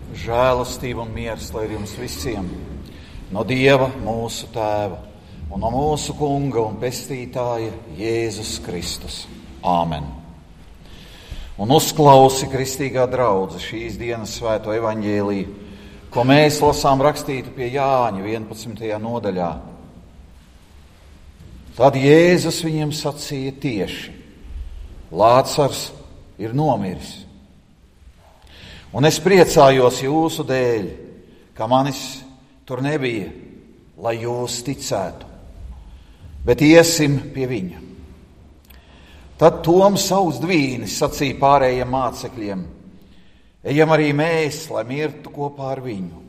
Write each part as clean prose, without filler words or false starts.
Žēlastība un miers, lai ir jums visiem, no Dieva, mūsu Tēva, un no mūsu Kunga un Pestītāja Jēzus Kristus. Āmen. Un uzklausi, kristīgā draudze, šīs dienas svēto evaņģēliju, ko mēs lasām rakstītu pie Jāņa 11. nodaļā. Tad Jēzus viņiem sacīja tieši: Lācars ir nomiris. Un es priecājos jūsu dēļ, ka manis tur nebija, lai jūs ticētu, bet iesim pie viņa. Tad Toms savus dvīnis sacīja pārējiem mācekļiem: ejam arī mēs, lai mirtu kopā ar viņu.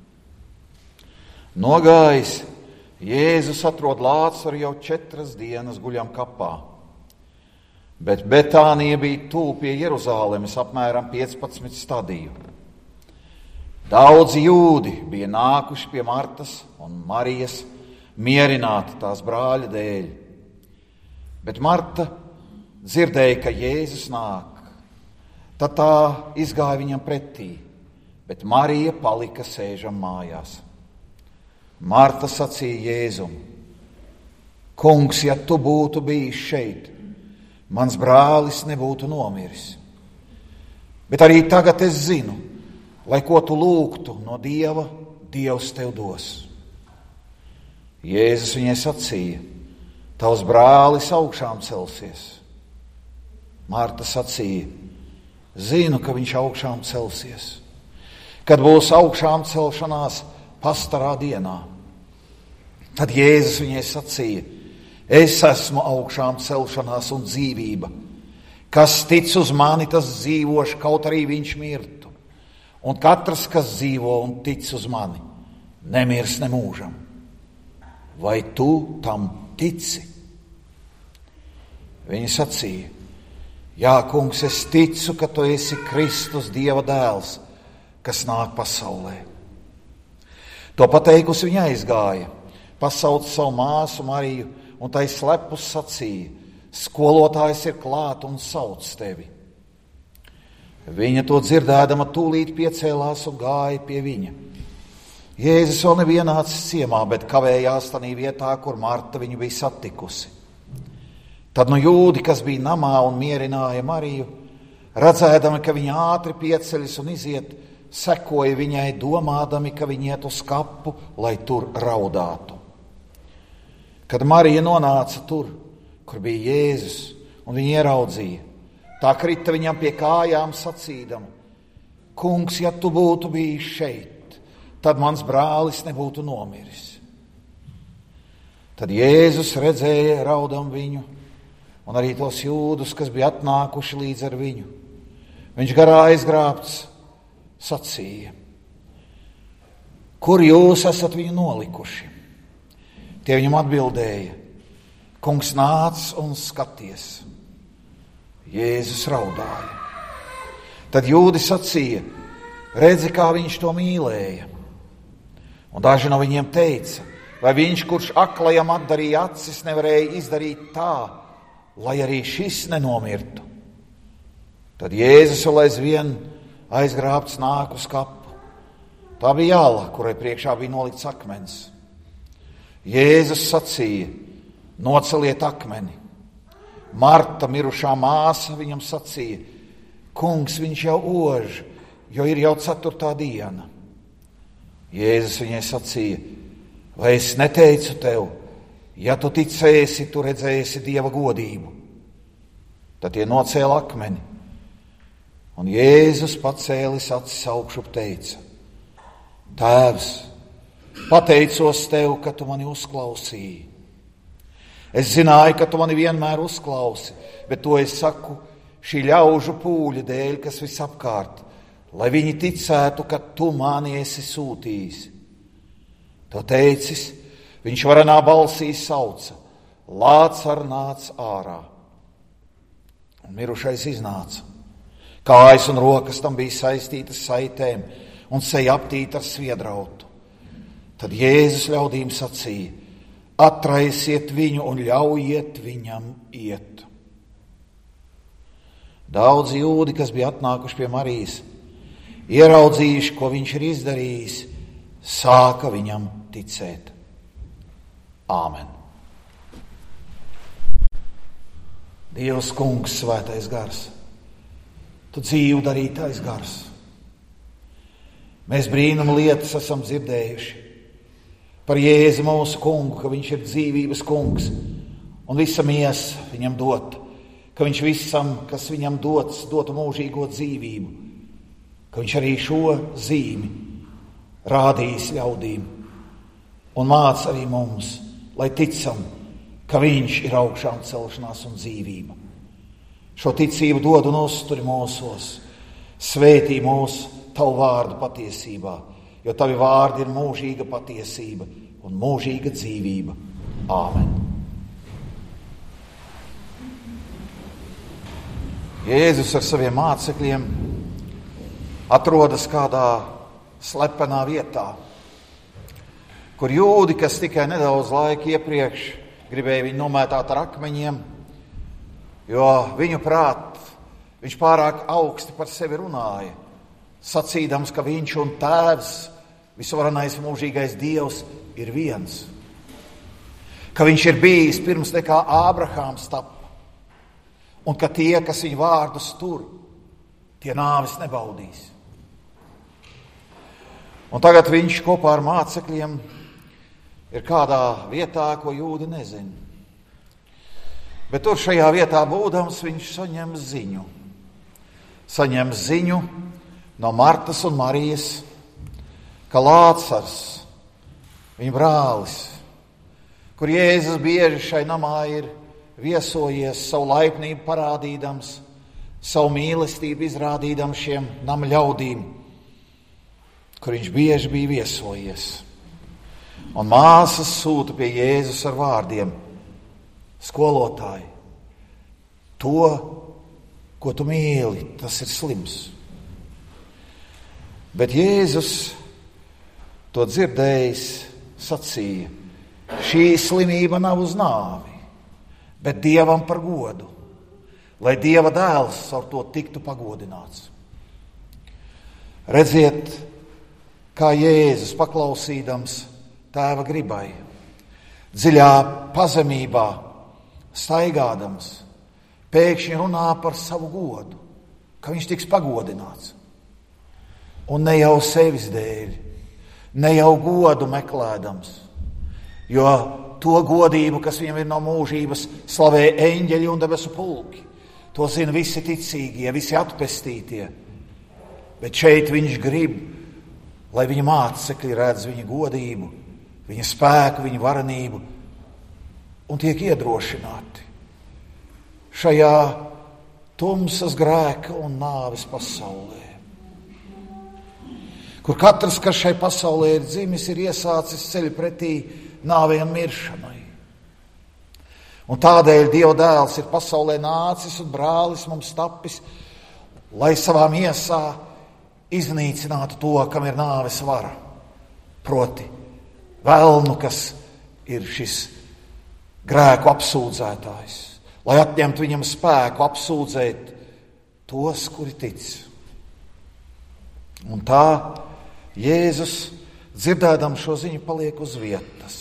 Nogājis, Jēzus atrod Lācaru jau 4 dienas guļam kapā. Bet Betānija bija tuvu pie Jeruzālemes, apmēram 15 stadiju. Daudzi jūdi bija nākuši pie Martas un Marijas mierināti tās brāļa dēļ. Bet Marta dzirdēja, ka Jēzus nāk. Tad tā izgāja viņam pretī, bet Marija palika sēžam mājās. Marta sacīja Jēzum: Kungs, ja tu būtu bijis šeit, mans brālis nebūtu nomiris. Bet arī tagad es zinu, lai ko tu lūgtu no Dieva, Dievs tev dos. Jēzus viņai sacīja: tavs brālis augšām celsies. Marta sacīja: zinu, ka viņš augšām celsies, kad būs augšām celšanās pastarā dienā. Tad Jēzus viņai sacīja: es esmu augšām celšanās un dzīvība. Kas tic uz mani, tas dzīvoš, kaut arī viņš mirtu. Un katrs, kas dzīvo un tic uz mani, nemirs nemūžam. Vai tu tam tici? Viņa sacīja: jā, kungs, es ticu, ka tu esi Kristus, Dieva dēls, kas nāk pasaulē. To pateikusi viņa aizgāja, pasauca savu māsu Mariju, un tai slepus sacīja: skolotājs ir klāt un sauc tevi. Viņa to dzirdēdama tūlīt piecēlās un gāja pie viņa. Jēzus vēl nebija nācis ciemā, bet kavējās tanī vietā, kur Marta viņu bija satikusi. Tad no jūdi, kas bija namā un mierināja Mariju, redzēdami, ka viņa ātri pieceļas un iziet, sekoja viņai, domādami, ka viņa iet uz kapu, lai tur raudātu. Kad Marija nonāca tur, kur bija Jēzus, un viņa ieraudzīja, tā krita viņam pie kājām sacīdama: Kungs, ja tu būtu bijis šeit, tad mans brālis nebūtu nomiris. Tad Jēzus redzēja raudam viņu, un arī tos jūdus, kas bija atnākuši līdz ar viņu. Viņš garā aizgrābts sacīja: kur jūs esat viņu nolikuši? Tie viņam atbildēja: Kungs, nāc un skaties. Jēzus raudāja. Tad jūdi sacīja: redzi, kā viņš to mīlēja. Un daži no viņiem teica: vai viņš, kurš aklajam atdarīja acis, nevarēja izdarīt tā, lai arī šis nenomirtu? Tad Jēzus vēl aizvien aizgrābts nāk uz kapu. Tā bija jāla, kurai priekšā bija nolikts akmens. Jēzus sacīja: noceliet akmeni. Marta, mirušā māsa, viņam sacīja: Kungs, viņš jau ož, jo ir jau 4. diena. Jēzus viņai sacīja: vai es neteicu tev, ja tu ticēsi, tu redzēsi Dieva godību? Tad tie nocēla akmeni. Un Jēzus pacēlis acis augšup teica: Tēvs, pateicos tev, ka tu mani uzklausīji. Es zināju, ka tu mani vienmēr uzklausi, bet to es saku šī ļaužu pūļa dēļ, kas visapkārt, lai viņi ticētu, ka tu mani esi sūtījis. To teicis, viņš varenā balsī sauca: Lācar, nāc ārā. Un mirušais iznāca. Kājas un rokas tam bija saistītas saitēm un seja aptīta ar sviedrautu. Tad Jēzus ļaudīm sacīja: atraisiet viņu un ļaujiet viņam iet. Daudzi jūdi, kas bija atnākuši pie Marijas, ieraudzījuši, ko viņš ir izdarījis, sāka viņam ticēt. Āmen. Dievs, Kungs, svētais gars, tu dzīvu darītais gars. Mēs brīnuma lietas esam dzirdējuši par Jēzu mūsu Kungu, ka viņš ir dzīvības Kungs un visa miesa viņam dot, ka viņš visam, kas viņam dots, dotu mūžīgo dzīvību, ka viņš arī šo zīmi rādījis ļaudīm un māca arī mums, lai ticam, ka viņš ir augšām celšanās un dzīvība. Šo ticību dod un uzturi mūsos, svētī mūs tavu vārdu patiesībā, jo tavi vārdi ir mūžīga patiesība un mūžīga dzīvība. Āmen. Jēzus ar saviem mācekļiem atrodas kādā slepenā vietā, kur jūdi, kas tikai nedaudz laika iepriekš gribēja viņu nomētāt ar akmeņiem, jo viņu prāt viņš pārāk augsti par sevi runāja, sacīdams, ka viņš un Tēvs, visvarenais mūžīgais Dievs, ir viens. Ka viņš ir bijis pirms nekā Ābrahāms tapa, un ka tie, kas viņu vārdus tur, tie nāves nebaudīs. Un tagad viņš kopā ar mācekļiem ir kādā vietā, ko jūdi nezina. Bet tur šajā vietā būdams, viņš saņem ziņu. Saņem ziņu no Martas un Marijas, ka Lācars, viņa brālis, kur Jēzus bieži šai namā ir viesojies, savu laipnību parādīdams, savu mīlestību izrādīdams šiem nama ļaudīm, kur viņš bieži bija viesojies. Un māsas sūta pie Jēzus ar vārdiem: skolotāji, to, ko tu mīli, tas ir slims. Bet Jēzus to dzirdējis sacīja: šī slimība nav uz nāvi, bet Dievam par godu, lai Dieva dēls ar to tiktu pagodināts. Redziet, kā Jēzus paklausīdams Tēva gribai, dziļā pazemībā staigādams, pēkšņi runā par savu godu, ka viņš tiks pagodināts. Un ne jau sevis dēļ, ne jau godu meklēdams, jo to godību, kas viņam ir no mūžības, slavē eņģeļi un debesu pulki. To zina visi ticīgie, visi atpestītie. Bet šeit viņš grib, lai viņa mācekļi redz viņa godību, viņa spēku, viņa varenību un tiek iedrošināti šajā tumsas, grēka un nāves pasaulē, kur katrs, kas šai pasaulē ir dzimis, ir iesācis ceļu pretī nāvei un miršanai. Un tādēļ Dieva dēls ir pasaulē nācis un brālis mums tapis, lai savā miesā iznīcinātu to, kam ir nāves vara, proti velnu, kas ir šis grēku apsūdzētājs, lai atņemtu viņam spēku apsūdzēt tos, kuri tic. Un tā Jēzus, dzirdēdams šo ziņu, paliek uz vietas.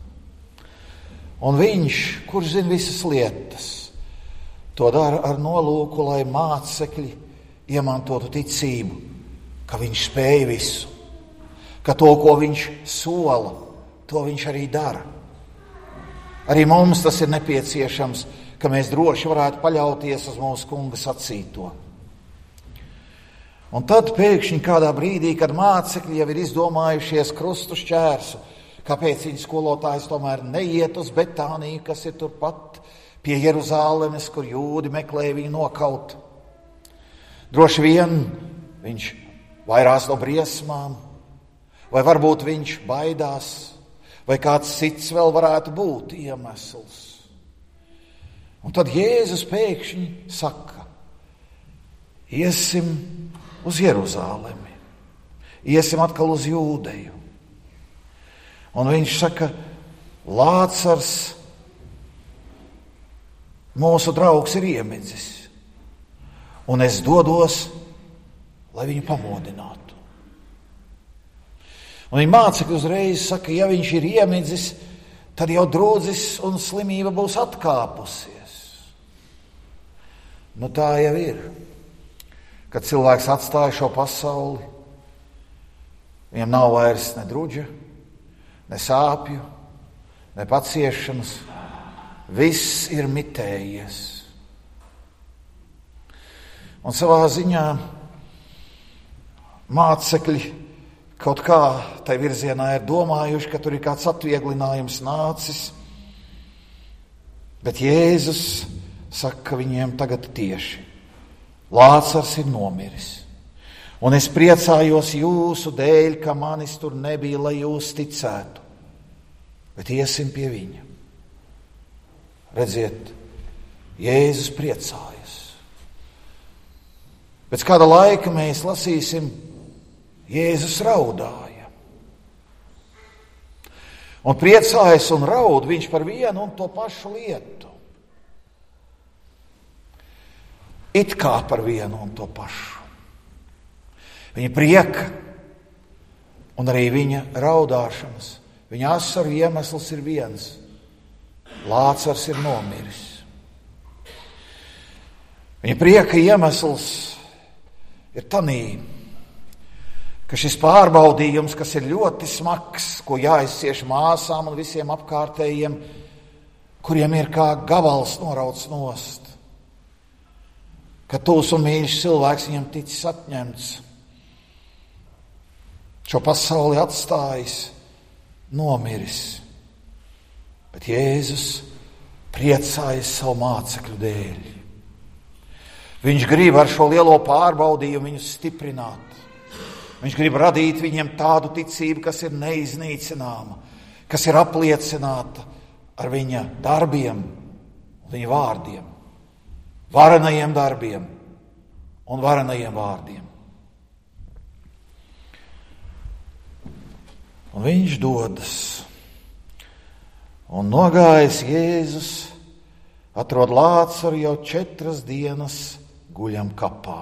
Un viņš, kurš zina visas lietas, to dara ar nolūku, lai mācekļi iemantotu ticību, ka viņš spēj visu, ka to, ko viņš sola, to viņš arī dara. Arī mums tas ir nepieciešams, ka mēs droši varētu paļauties uz mūsu Kunga sacīto. Un tad pēkšņi kādā brīdī, kad mācekļi jau ir izdomājušies krustu šķērsu, kāpēc viņa skolotājs tomēr neiet uz Betāniju, kas ir turpat pie Jeruzālemes, kur jūdi meklēja viņu nokaut. Droši vien viņš vairās no briesmām, vai varbūt viņš baidās, vai kāds cits vēl varētu būt iemesls. Un tad Jēzus pēkšņi saka: iesim uz Jeruzālemi, iesim atkal uz Jūdeju. Un viņš saka: Lācars, mūsu draugs, ir iemidzis, un es dodos, lai viņu pamodinātu. Un viņa mācekļi uzreiz saka, ja viņš ir iemidzis, tad jau drūdzis un slimība būs atkāpusies. Nu tā jau ir. Kad cilvēks atstāja šo pasauli, viņam nav vairs ne druģa, ne sāpju, ne paciešanas. Viss ir mitējies. Un savā ziņā mācekļi kaut kā tai virzienā ir domājuši, ka tur ir kāds atvieglinājums nācis. Bet Jēzus saka viņiem tagad tieši: Lācars ir nomiris. Un es priecājos jūsu dēļ, ka manis tur nebija, lai jūs ticētu. Bet iesim pie viņa. Redziet, Jēzus priecājas. Pēc kāda laika mēs lasīsim, Jēzus raudāja. Un priecājas un raud viņš par vienu un to pašu lietu. It kā par vienu un to pašu. Viņa prieka un arī viņa raudāšanas, viņa asaru iemesls ir viens. Lācars ir nomiris. Viņa prieka iemesls ir tanī, ka šis pārbaudījums, kas ir ļoti smags, ko jāizcieš māsām un visiem apkārtējiem, kuriem ir kā gabals norauts nost, ka tūs un mīļš cilvēks viņam ticis atņemts, šo pasauli atstājis, nomiris. Bet Jēzus priecājas savu mācekļu dēļ. Viņš grib ar šo lielo pārbaudījumu viņus stiprināt. Viņš grib radīt viņiem tādu ticību, kas ir neiznīcināma, kas ir apliecināta ar viņa darbiem, viņa vārdiem, varenajiem darbiem un varenajiem vārdiem. Un viņš dodas. Un nogājis Jēzus atrod Lācaru jau 4 dienas guļam kapā.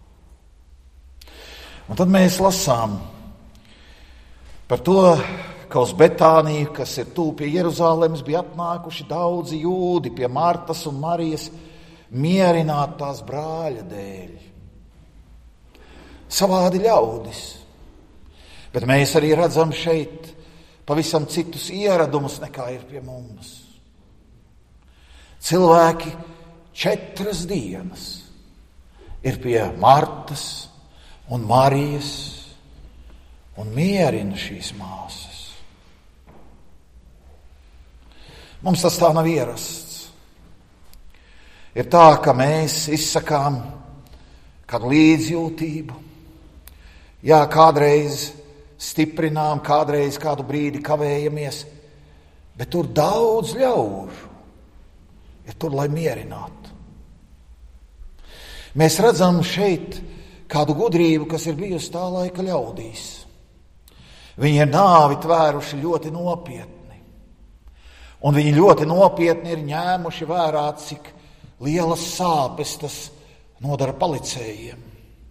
Un tad mēs lasām par to, ka uz Betāniju, kas ir tuvu pie Jeruzalemes, bija atnākuši daudzi jūdi pie Martas un Marijas mierināt tās brāļa dēļ. Savādi ļaudis. Bet mēs arī redzam šeit pavisam citus ieradumus nekā ir pie mums. Cilvēki 4 dienas ir pie Martas un Marijas un mierina šīs māsas. Mums tas tā nav ierasts. Ir tā, ka mēs izsakām kādu līdzjūtību. Jā, kādreiz stiprinām, kādreiz kādu brīdi kavējamies, bet tur daudz ļaužu ir tur, lai mierinātu. Mēs redzam šeit kādu gudrību, kas ir bijusi tā laika ļaudīs. Viņi ir nāvi tvēruši ļoti nopietni. Un viņi ļoti nopietni ir ņēmuši vērā, cik lielas sāpes tas nodara palicējiem.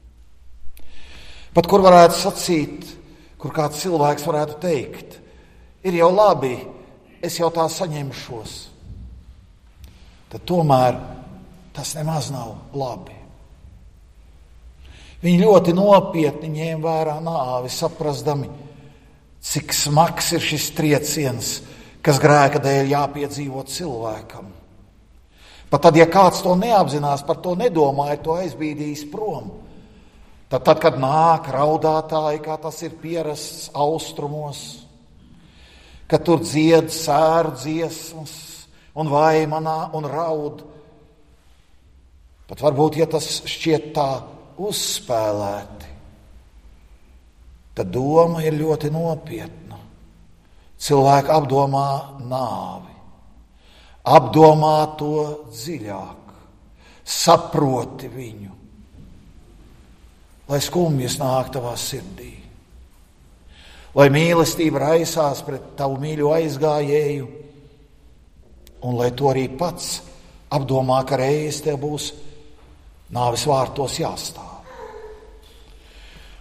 Pat kur varētu sacīt, kur kāds cilvēks varētu teikt, ir jau labi, es jau tā saņemšos. Tad tomēr tas nemaz nav labi. Viņi ļoti nopietni ņēma vērā nāvi, saprastami, cik smags ir šis trieciens, kas grēka dēļ jāpiedzīvo cilvēkam. Pat tad, ja kāds to neapzinās, par to nedomāja, to aizbīdīs prom. Tad, kad nāk raudātāji, kā tas ir pierasts austrumos, kad tur dzied sēru dziesmas un vaimanā un raud, pat varbūt, ja tas šķiet tā uzspēlēti, tad doma ir ļoti nopietna. Cilvēki apdomā nāvi, apdomā to dziļāk, saproti viņu, lai skumjas nāk tavā sirdī, lai mīlestība raisās pret tavu mīļo aizgājēju, un lai to arī pats apdomā, ka reiz tev būs nāves vārtos jāstāv.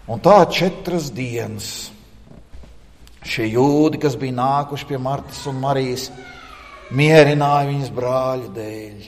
Un tā 4 dienas šie jūdi, kas bija nākuši pie Martas un Marijas, mierināja viņas brāļa dēļ.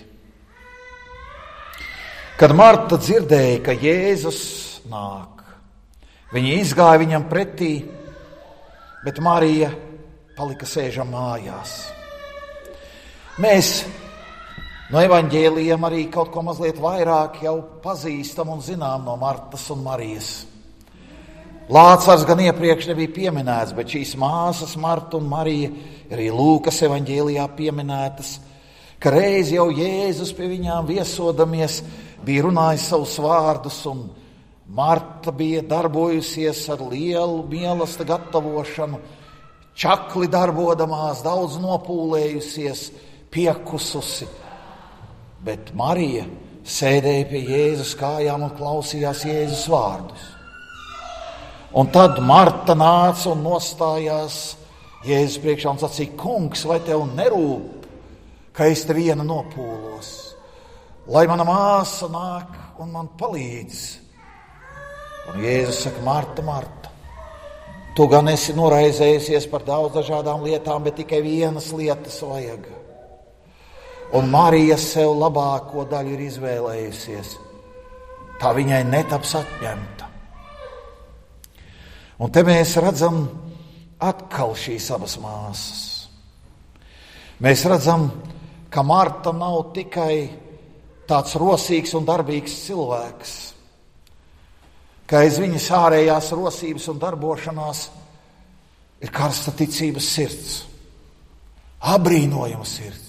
Kad Marta dzirdēja, ka Jēzus nāk, viņa izgāja viņam pretī, bet Marija palika sēžam mājās. Mēs no evaņģēlijiem arī kaut ko mazliet vairāk jau pazīstam un zinām no Martas un Marijas. Lācars gan iepriekš nebija pieminēts, bet šīs māsas Marta un Marija arī Lūkas evaņģēlijā pieminētas, ka reiz jau Jēzus pie viņām viesodamies bija runājis savus vārdus, un Marta bija darbojusies ar lielu mīlestību gatavošanu, čakli darbodamās, daudz nopūlējusies, piekususi. Bet Marija sēdēja pie Jēzus kājām un klausījās Jēzus vārdus. Un tad Marta nāca un nostājās Jēzus priekšā un sacīja: Kungs, vai tev nerūp, ka es te viena nopūlos? Lai mana māsa nāk un man palīdz. Un Jēzus saka: Marta, Marta, tu gan esi noraizējusies par daudz dažādām lietām, bet tikai vienas lietas vajag. Un Marija sev labāko daļu ir izvēlējusies. Tā viņai netaps atņemta. Un te mēs redzam atkal šīs abas māsas. Mēs redzam, ka Marta nav tikai tāds rosīgs un darbīgs cilvēks, ka aiz viņas ārējās rosības un darbošanās ir karsta ticības sirds, abrīnojama sirds.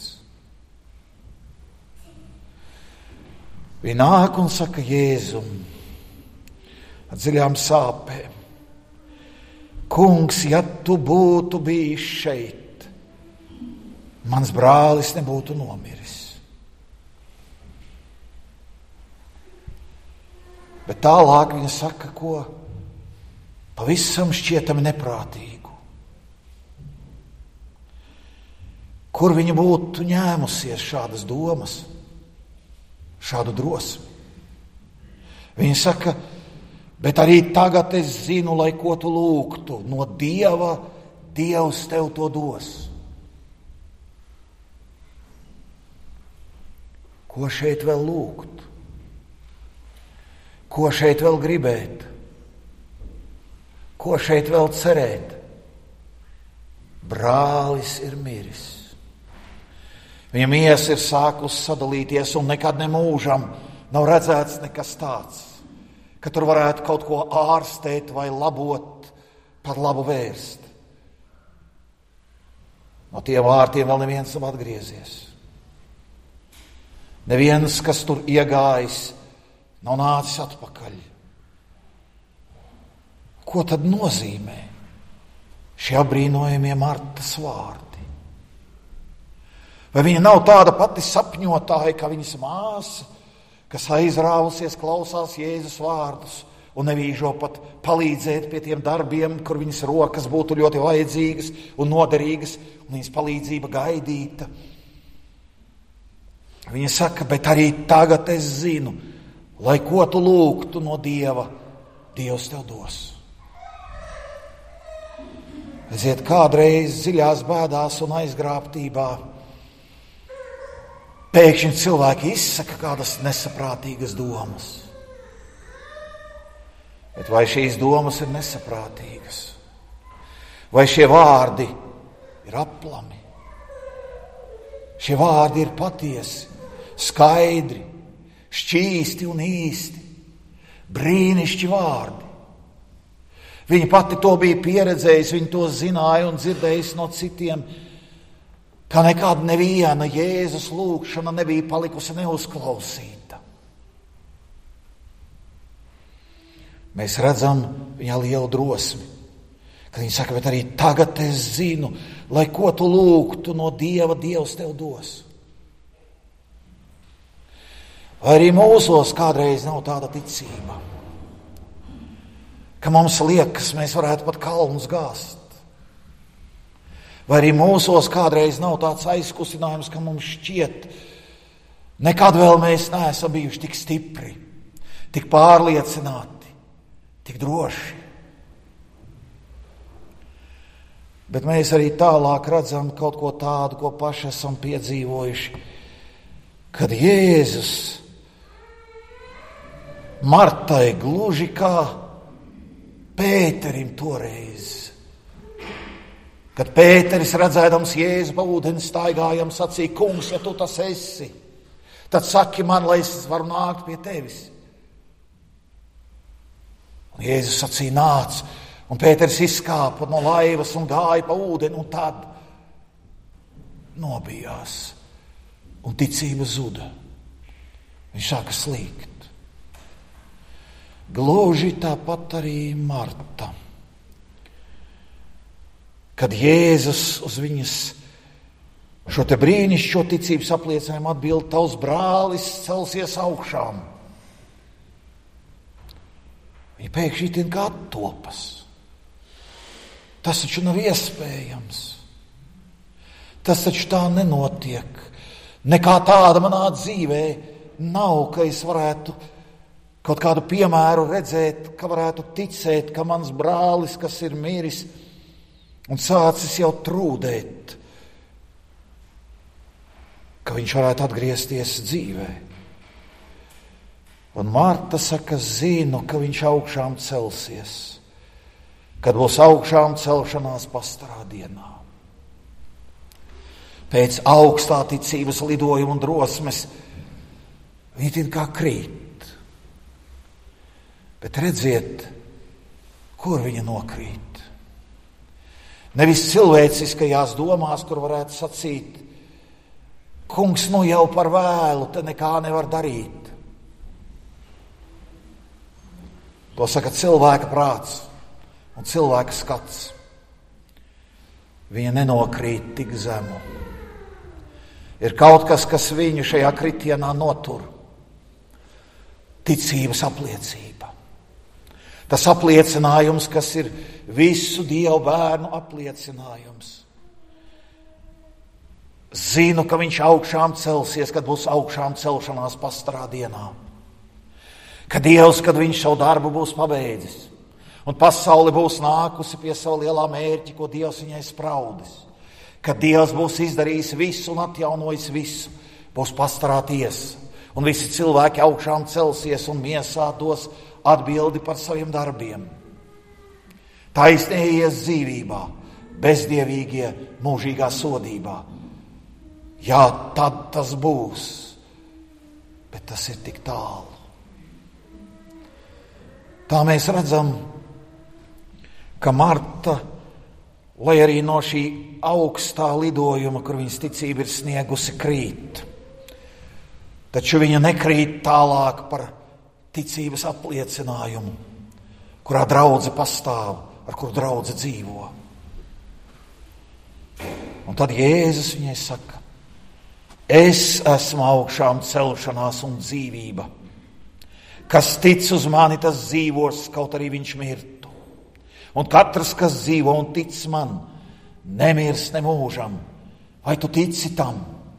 Viņa nāk un saka Jēzum ar dziļām sāpēm: Kungs, ja tu būtu bijis šeit, mans brālis nebūtu nomiris. Bet tālāk viņa saka, ko pavisam šķietami neprātīgu. Kur viņa būtu ņēmusies šādas domas, šādu drosmi? Viņa saka: bet arī tagad es zinu, lai ko tu lūgtu no Dieva, Dievs tev to dos. Ko šeit vēl lūgt? Ko šeit vēl gribēt? Ko šeit vēl cerēt? Brālis ir miris. Viņa miesa ir sākus sadalīties, un nekad nemūžam nav redzēts nekas tāds, ka tur varētu kaut ko ārstēt vai labot, par labu vērst. No tiem vārtiem vēl neviens nav atgriezies. Neviens, kas tur iegājis, nav nācis atpakaļ. Ko tad nozīmē šie apbrīnojamie Martas vārdi? Vai viņa nav tāda pati sapņotāja, kā viņas māsa, kas aizrāvusies klausās Jēzus vārdus un nevīžo pat palīdzēt pie tiem darbiem, kur viņas rokas būtu ļoti vajadzīgas un noderīgas, un viņas palīdzība gaidīta? Viņa saka: bet arī tagad es zinu, lai ko tu lūgtu no Dieva, Dievs tev dos. Aiziet kādreiz dziļās bēdās un aizgrābtībā, pēkšņi cilvēki izsaka kādas nesaprātīgas domas. Bet vai šīs domas ir nesaprātīgas? Vai šie vārdi ir aplami? Šie vārdi ir patiesi, skaidri, šķīsti un īsti, brīnišķi vārdi. Viņa pati to bija pieredzējusi, viņa to zināja un dzirdējusi no citiem, ka nekad neviena Jēzus lūgšana nebija palikusi neuzklausīta. Mēs redzam viņā lielu drosmi, kad viņa saka: bet arī tagad es zinu, lai ko tu lūgtu no Dieva, Dievs tev dos. Vai arī mūsos kādreiz nav tāda ticība, ka mums liekas, mēs varētu pat kalnus gāzt? Vai arī mūsos kādreiz nav tāds aizkustinājums, ka mums šķiet, nekad vēl mēs neesam bijuši tik stipri, tik pārliecināti, tik droši. Bet mēs arī tālāk redzam kaut ko tādu, ko paši esam piedzīvojuši, kad Jēzus Martai gluži kā Pēterim toreiz, kad Pēteris redzēdams Jēzu pa ūdeni staigājam sacīja: Kungs, ja tu tas esi, tad saki man, lai es varu nākt pie tevis. Un Jēzus sacīja: nāc. Un Pēteris izkāpa no laivas un gāja pa ūdeni, un tad nobijās, un ticība zuda. Viņš sāka slīgt. Gluži tāpat arī Marta. Kad Jēzus uz viņas šo te brīnišķo ticības apliecinājumu atbild: tavs brālis celsies augšām. Viņa pēkšņi it kā attopas. Tas taču nav iespējams. Tas taču tā nenotiek. Nekā tāda manā dzīvē nav, ka es varētu kaut kādu piemēru redzēt, ka varētu ticēt, ka mans brālis, kas ir miris un sācis jau trūdēt, ka viņš varētu atgriezties dzīvē. Un Marta saka: zinu, ka viņš augšām celsies, kad būs augšām celšanās pastarā dienā. Pēc augstā ticības lidojuma un drosmes viņi it kā krīt. Bet redziet, kur viņa nokrīt. Nevis cilvēciskajās domās, kur varētu sacīt: Kungs, nu jau par vēlu, te nekā nevar darīt. To saka cilvēka prāts un cilvēka skats. Viņa nenokrīt tik zemu. Ir kaut kas, kas viņu šajā kritienā notur. Ticības apliecība. Tas apliecinājums, kas ir visu Dievu bērnu apliecinājums. Zinu, ka viņš augšām celsies, kad būs augšām celšanās pastarā dienā. Kad Dievs, kad viņš savu darbu būs pabeidzis, un pasaule būs nākusi pie savu lielā mērķi, ko Dievs viņai spraudis. Kad Dievs būs izdarījis visu un atjaunojis visu, būs pastarā tiesa. Un visi cilvēki augšām celsies un miesā dos atbildi par saviem darbiem. Taisnīgie ies dzīvībā, bezdievīgie mūžīgā sodībā. Jā, tad tas būs, bet tas ir tik tālu. Tā mēs redzam, ka Marta, lai arī no šī augstā lidojuma, kur viņas ticība ir sniegusi, krīt, taču viņa nekrīt tālāk par ticības apliecinājumu, kurā draudze pastāv, ar kuru draudze dzīvo. Un tad Jēzus viņai saka: es esmu augšām celšanās un dzīvība. Kas tic uz mani, tas dzīvos, kaut arī viņš mirtu. Un katrs, kas dzīvo un tic man, nemirs nemūžam. Vai tu tici tam?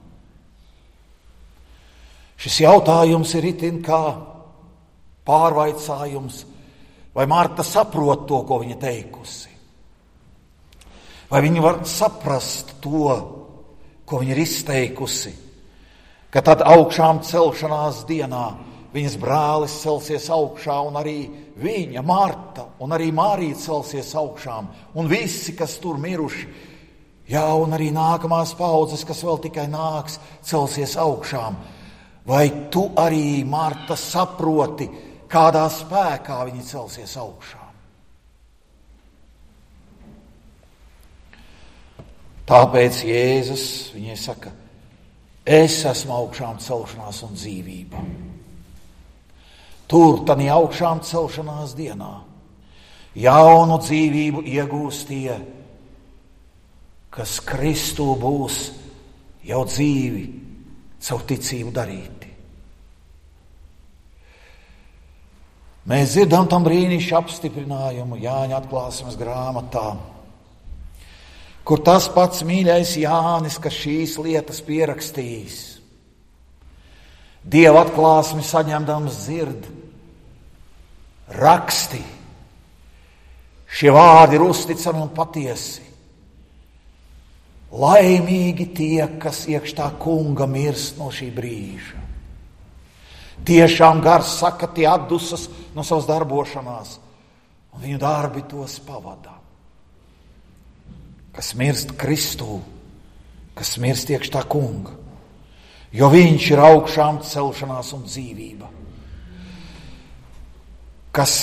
Šis jautājums ir itin kā pārvaicājums, vai Marta saprot to, ko viņa teikusi. Vai viņa var saprast to, ko viņa ir izteikusi, ka tad augšām celšanās dienā viņas brālis celsies augšā, un arī viņa, Marta, un arī Marija celsies augšām, un visi, kas tur miruši, jā, un arī nākamās paudzes, kas vēl tikai nāks, celsies augšām. Vai tu arī, Marta, saproti, kādā spēkā viņi celsies augšām? Tāpēc Jēzus viņai saka: es esmu augšām celšanās un dzīvība. Tur, tanī augšām celšanās dienā, jaunu dzīvību iegūs tie, kas Kristū būs jau dzīvi caur ticību darīti. Mēs dzirdam tam brīnišķu apstiprinājumu Jāņa atklāsmes grāmatā, kur tas pats mīļais Jānis, kas šīs lietas pierakstījis, Dieva atklāsmi saņemdams dzird: raksti Šie vārdi ir uzticami un patiesi. Laimīgi tie, kas iekš tā kunga mirst no šī brīža. Tiešām gars saka, tie atdusas no savas darbošanās, un viņu darbi tos pavadā. Kas mirst Kristū, kas mirst iekš tā kunga, jo viņš ir augšām celšanās un dzīvība. Kas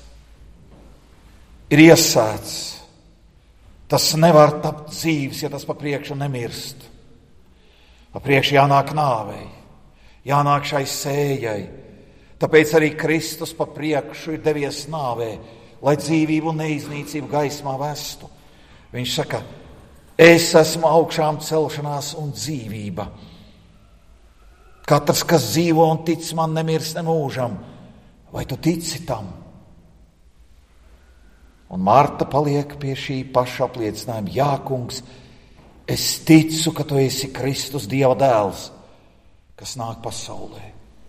ir iesēts, tas nevar tapt dzīves, ja tas pa priekšu nemirst. Pa priekšu jānāk nāvei, jānāk šai sējai. Tāpēc arī Kristus pa priekšu ir devies nāvē, lai dzīvību un neiznīcību gaismā vestu. Viņš saka, es esmu augšām celšanās un dzīvība. Katrs, kas dzīvo un tic man, nemirs nemūžam. Vai tu tici tam? Un Marta paliek pie šī paša apliecinājuma. Jā, kungs, es ticu, ka tu esi Kristus, Dieva dēls, kas nāk pasaulē.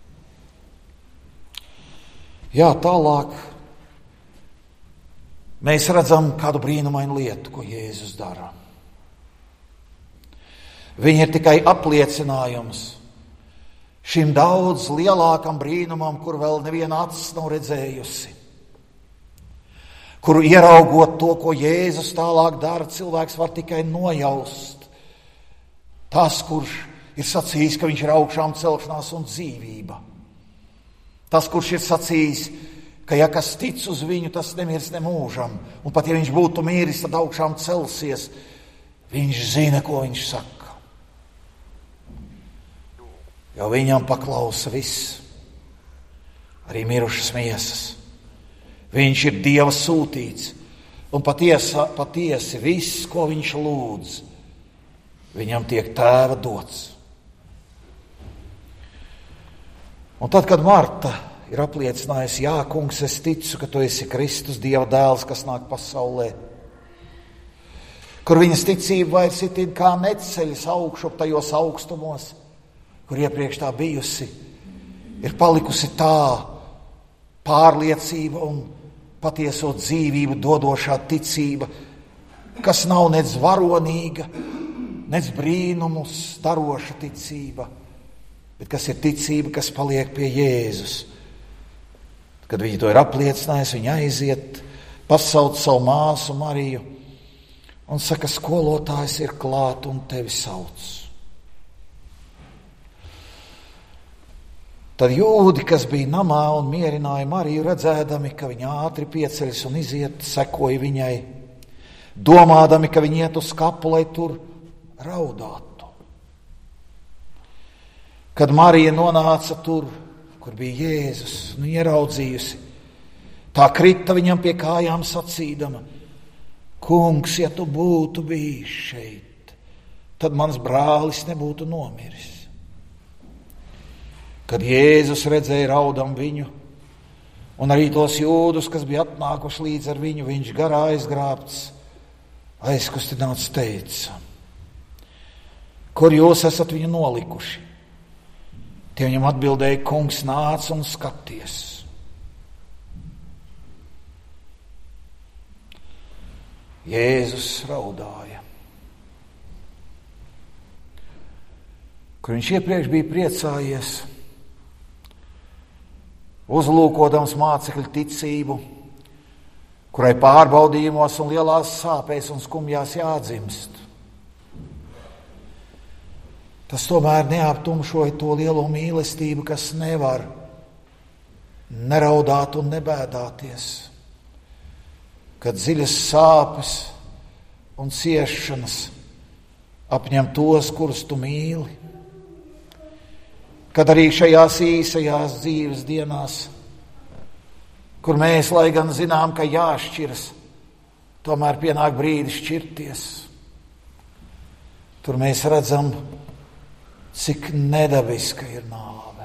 Jā, tālāk mēs redzam kādu brīnumainu lietu, ko Jēzus dara. Viņa ir tikai apliecinājums šim daudz lielākam brīnumam, kur vēl neviena acis nav redzējusi. Kuru ieraugot to, ko Jēzus tālāk dara, cilvēks var tikai nojaust. Tas, kurš ir sacījis, ka viņš ir augšām celšanās un dzīvība. Tas, kurš ir sacījis, ka ja kas tic uz viņu, tas nemirs nemūžam. Un pat ja viņš būtu miris, tad augšām celsies. Viņš zina, ko viņš saka. Jo viņam paklausa viss, arī mirušas miesas. Viņš ir Dieva sūtīts, un patiesi viss, ko viņš lūdz, viņam tiek Tēva dots. Un tad, kad Marta ir apliecinājusi, jā, kungs, es ticu, ka tu esi Kristus, Dieva dēls, kas nāk pasaulē, kur viņas ticība vairs ir kā neceļas augšup tajos augstumos, kur iepriekš tā bijusi, ir palikusi tā pārliecība un patieso dzīvību dodošā ticība, kas nav nec varonīga, nec brīnumus daroša ticība, bet kas ir ticība, kas paliek pie Jēzus. Kad viņi to ir apliecinājis, viņi aiziet, pasauc savu māsu Mariju un saka, skolotājs ir klāt un tevi sauc. Tad jūdi, kas bija namā un mierināja Mariju, redzēdami, ka viņa ātri pieceļas un iziet, sekoja viņai, domādami, ka viņa iet uz kapu, lai tur raudātu. Kad Marija nonāca tur, kur bija Jēzus, un ieraudzījusi, tā krita viņam pie kājām sacīdama, kungs, ja tu būtu bijis šeit, tad mans brālis nebūtu nomiris. Kad Jēzus redzēja raudam viņu, un arī tos jūdus, kas bija atnākuši līdz ar viņu, viņš garā aizgrābts, aizkustināts teica, kur jūs esat viņu nolikuši? Tie viņam atbildēja, kungs, nāc un skaties. Jēzus raudāja. Kur viņš iepriekš bija priecājies, uzlūkodams mācekļu ticību, kurai pārbaudījumos un lielās sāpēs un skumjās jādzimst. Tas tomēr neaptumšoja to lielo mīlestību, kas nevar neraudāt un nebēdāties, kad dziļas sāpes un ciešanas apņem tos, kurus tu mīli. Kad arī šajās īsajās dzīves dienās, kur mēs, lai gan zinām, ka jāšķiras, tomēr pienāk brīdis šķirties. Tur mēs redzam, cik nedabiska ir nāve.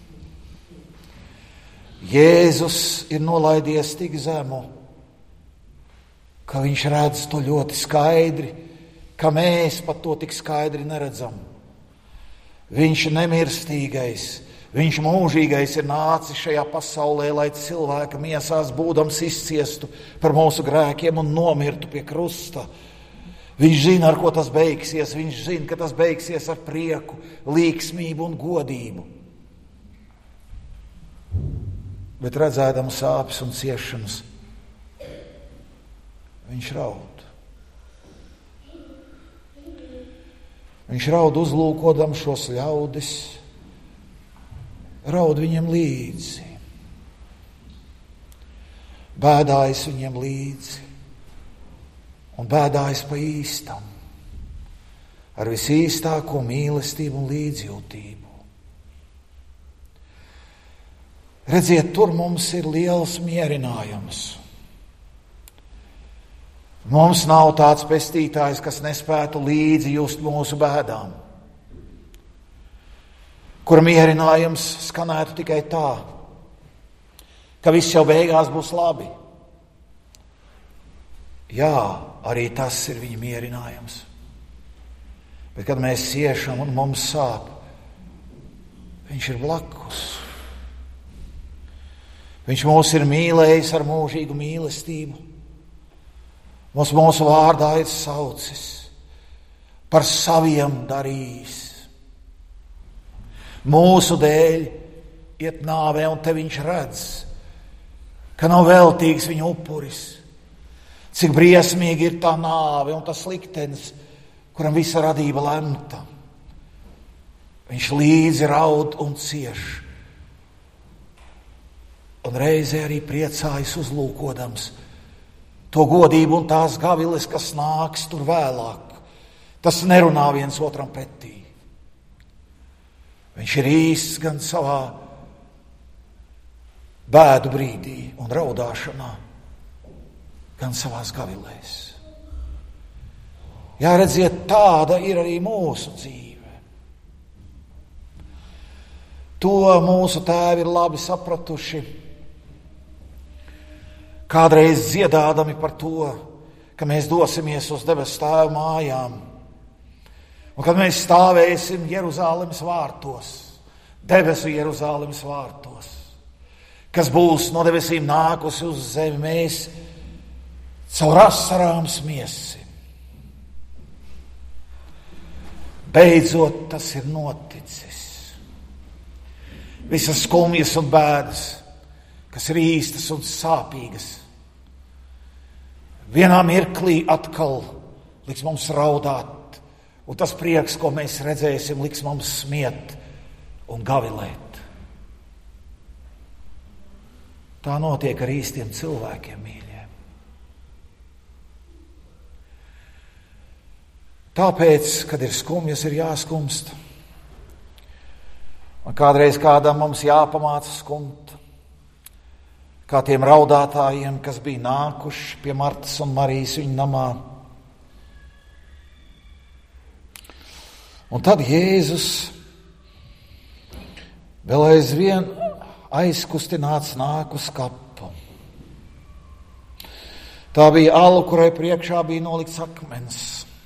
Jēzus ir nolaidies tik zemu, ka viņš redz to ļoti skaidri, ka mēs pat to tik skaidri neredzam. Viņš nemirstīgais, Viņš mūžīgais ir nācis šajā pasaulē, lai cilvēka miesās būdams izciestu par mūsu grēkiem un nomirtu pie krusta. Viņš zina, ar ko tas beigsies. Viņš zina, ka tas beigsies ar prieku, līksmību un godību. Bet redzēdams sāpes un ciešanas, viņš raud. Viņš raud uzlūkodam šos ļaudis, raud viņiem līdzi, bēdājas viņiem līdzi un bēdājas pa īstam, ar visīstāko mīlestību un līdzjūtību. Redziet, tur mums ir liels mierinājums. Mums nav tāds pestītājs, kas nespētu līdzi just mūsu bēdām, kur mierinājums skanētu tikai tā, ka viss jau beigās būs labi. Jā, arī tas ir viņa mierinājums. Bet, kad mēs ciešam un mums sāp, viņš ir blakus. Viņš mūs ir mīlējis ar mūžīgu mīlestību. Mums mūsu vārdā ir saucis, par saviem darījis. Mūsu dēļ iet nāvē, un te viņš redz, ka nav veltīgs viņa upuris. Cik briesmīgi ir tā nāve un tas liktenis, kuram visa radība lemta. Viņš līdzi raud un cieš. Un reizē arī priecājas uzlūkodams to godību un tās gaviles, kas nāks tur vēlāk. Tas nerunā viens otram pretī. Viņš ir īsts gan savā bēdu brīdī un raudāšanā, gan savās gavilēs. Jā, redziet, tāda ir arī mūsu dzīve. To mūsu tēvi ir labi sapratuši, kādreiz dziedādami par to, ka mēs dosimies uz debesu Tēva mājām. Un kad mēs stāvēsim Jeruzālemes vārtos, debesu Jeruzālemes vārtos, kas būs no debesīm nākusi uz zemi, mēs caur asarām smiesim. Beidzot tas ir noticis. Visas skumjas un bēdas, kas ir īstas un sāpīgas, vienā mirklī atkal liks mums raudāt, un tas prieks, ko mēs redzēsim, liks mums smiet un gavilēt. Tā notiek ar īstiem cilvēkiem, mīļie. Tāpēc, kad ir skumjas, ir jāskumst. Un kādreiz kādam mums jāpamāca skumt, kā tiem raudātājiem, kas bija nākuši pie Martas un Marijas viņa namā. Un tad Jēzus vēl aizvien aizkustināts nāk uz kapu. Tā bija ala, kurai priekšā bija nolikts akmens.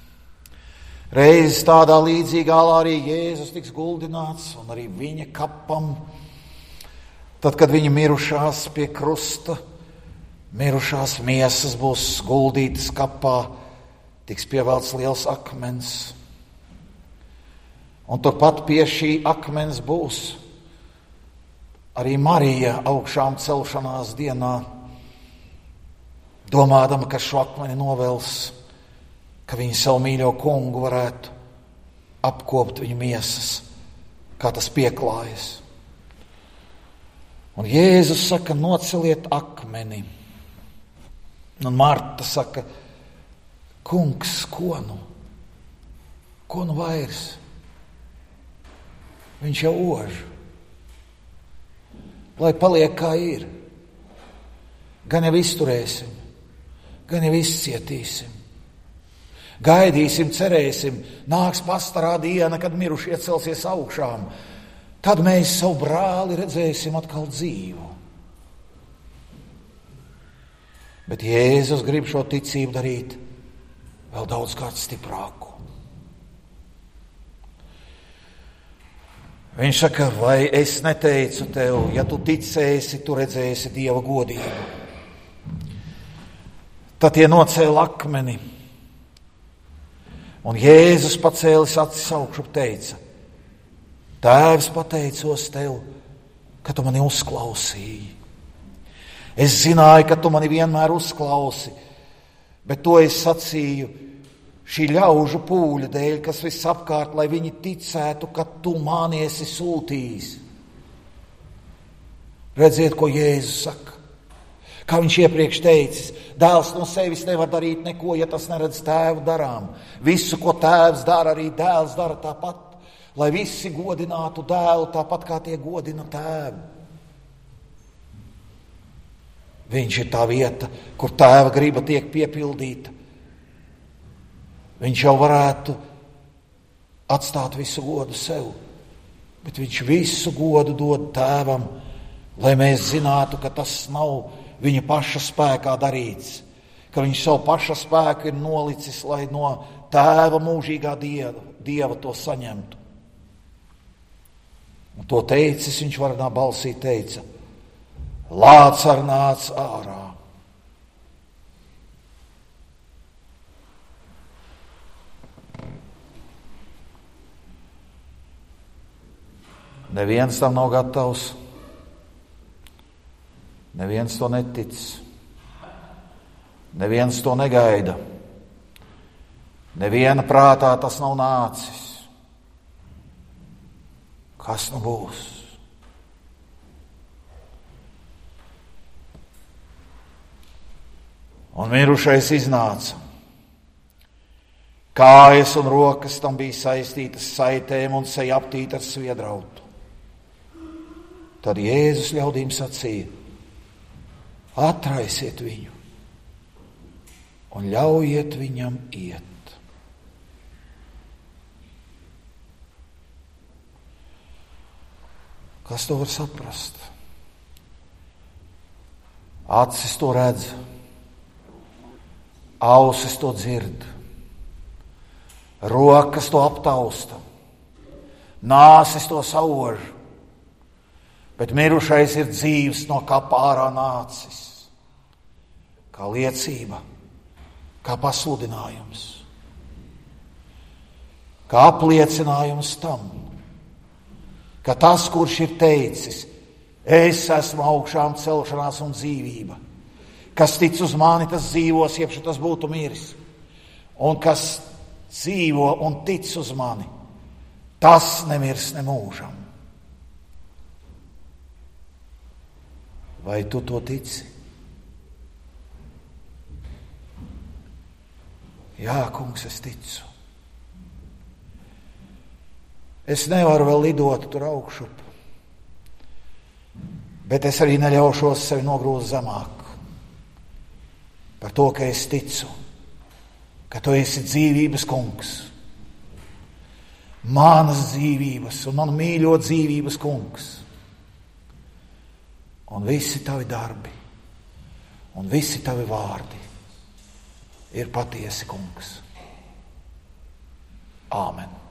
Reiz tādā līdzīgā alā arī Jēzus tiks guldināts, un arī viņa kapam. Tad, kad viņa mirušās pie krusta, mirušās miesas būs guldītas kapā, tiks pievelts liels akmens. Un turpat pie šī akmens būs arī Marija augšām celšanās dienā, domādama, ka šo akmeni novels, ka viņa savu mīļo kungu varētu apkopt viņa miesas, kā tas pieklājas. Un Jēzus saka, noceliet akmeni. Un Marta saka, kungs, ko nu? Ko nu vairs? Viņš jau ož. Lai paliek kā ir. Gan jau izturēsim, gan jau izcietīsim. Gaidīsim, cerēsim, nāks pastarā diena, kad mirušie celsies augšām. Tad mēs savu brāli redzēsim atkal dzīvu. Bet Jēzus grib šo ticību darīt vēl daudz kārt stiprāku. Viņš saka, vai es neteicu tev, ja tu ticēsi, tu redzēsi Dieva godību. Tad tie nocēla akmeni. Un Jēzus pacēlis acis augšu teica, Tēvs, pateicos tev, ka tu mani uzklausīji. Es zināju, ka tu mani vienmēr uzklausi, bet to es sacīju šī ļaužu pūļa dēļ, kas visapkārt, lai viņi ticētu, ka tu mani esi sūtījis. Redziet, ko Jēzus saka. Kā viņš iepriekš teicis, dēls no sevis nevar darīt neko, ja tas neredz tēvu darām. Visu, ko tēvs dara, arī dēls dara tāpat, lai visi godinātu dēlu tāpat, kā tie godina tēvu. Viņš ir tā vieta, kur tēva griba tiek piepildīta. Viņš jau varētu atstāt visu godu sev, bet viņš visu godu dod tēvam, lai mēs zinātu, ka tas nav viņa paša spēkā darīts, ka viņš savu paša spēku ir nolicis, lai no tēva mūžīgā dieva to saņemtu. Un to teicis, viņš varenā balsī teica, Lācar nāc ārā. Neviens tam nav gatavs, neviens to netic, neviens to negaida, neviena prātā tas nav nācis. Kas nu būs? Un mirušais iznāca. Kājas un rokas tam bija saistītas saitēm un seja aptīta ar sviedrautu. Tad Jēzus ļaudīm sacīja, atraisiet viņu un ļaujiet viņam iet. Kas to var saprast? Acis to redz, ausis to dzird, rokas to aptausta, nāsis to sauž, bet mirušais ir dzīvs no kapa ārā nācis, kā liecība, kā pasludinājums, kā apliecinājums tam, ka tas, kurš ir teicis, es esmu augšām celšanās un dzīvība, kas tic uz mani, tas dzīvos, iepšu tas būtu miris, un kas dzīvo un tic uz mani, tas nemirs nemūžam. Vai tu to tici? Jā, kungs, es ticu. Es nevaru vēl lidot tur augšup, bet es arī neļaušos sevi nogrūst zemāk. Par to, ka es ticu, ka tu esi dzīvības kungs, manas dzīvības un manu mīļo dzīvības kungs. Un visi tavi darbi un visi tavi vārdi ir patiesi, kungs. Āmen.